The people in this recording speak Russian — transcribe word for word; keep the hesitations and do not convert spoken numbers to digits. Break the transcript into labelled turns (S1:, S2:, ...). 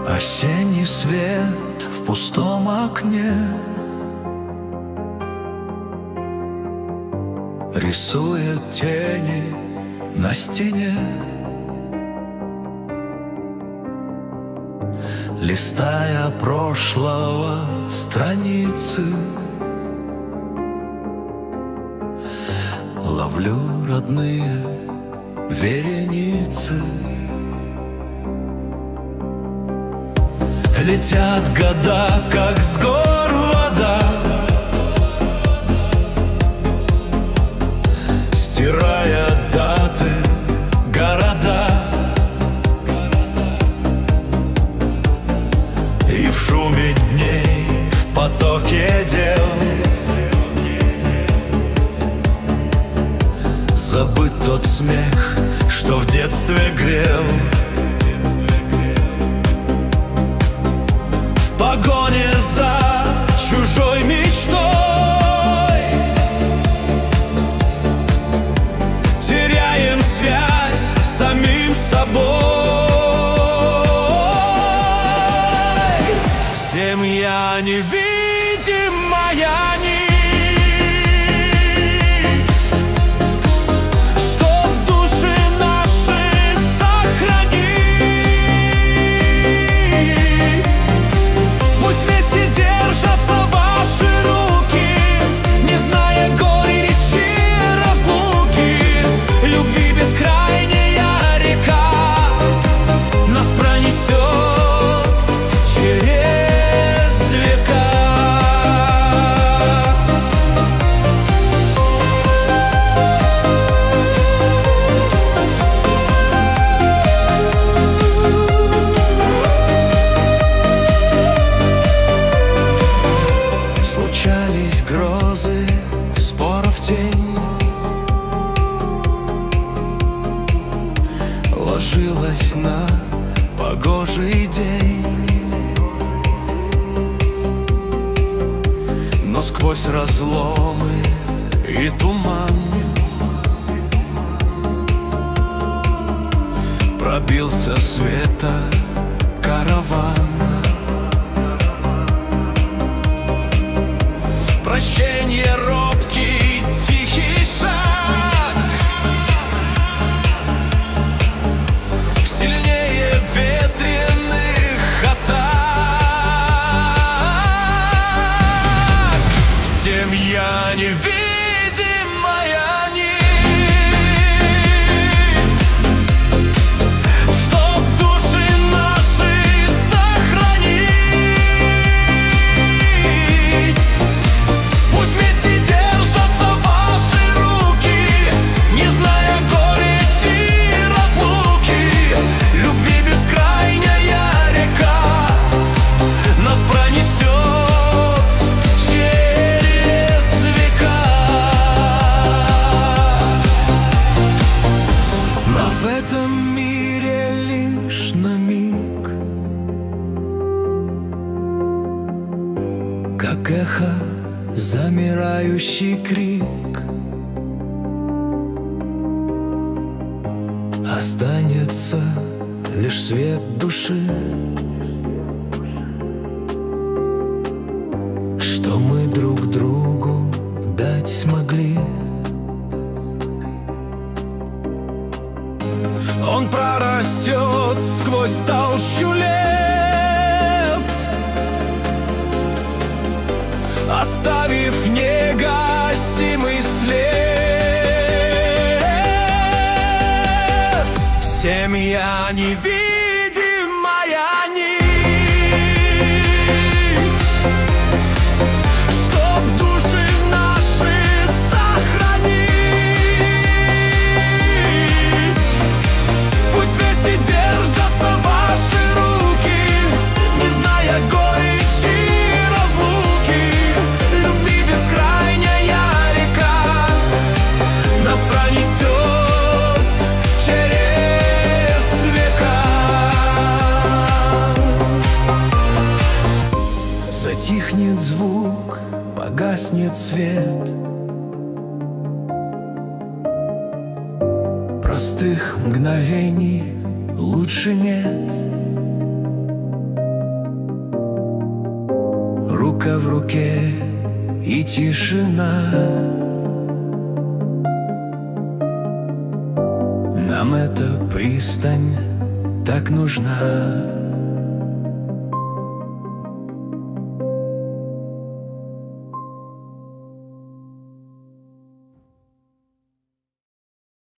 S1: Осенний свет в пустом окне рисует тени на стене. Листая прошлого страницы, ловлю родные вереницы. Летят года, как с гор вода, стирая даты, города. И в шуме дней, в потоке дел забыт тот смех, что в детстве грел. В погоне за чужой мечтой теряем связь с самим собой. Семья невидимая нить, грозы, споров тень ложилась на погожий день. Но сквозь разломы и туман пробился света караван. Прощенье, робкий, тихий шаг, сильнее ветреных атак. Семья невидимая нить, чтоб души наши сохранить. Пусть вместе держатся ваши руки, не зная горечи разлуки. Любви бескрайняя река нас пронесет через века. Но в этом мире лишь на миг, как эхо замирающий крик, останется лишь свет души, что мы друг другу дать смогли. Он прорастет сквозь толщу лет, оставив негасимый след. Семья невидимая нить, чтоб души наши сохранить. Пусть вместе держатся ваши руки, не зная горечи разлуки. Любви бескрайняя река нас пронесет через века. Затихнет звук, погаснет свет, простых мгновений лучше нет. Рыбка в руке и тишина. Нам эта пристань так нужна.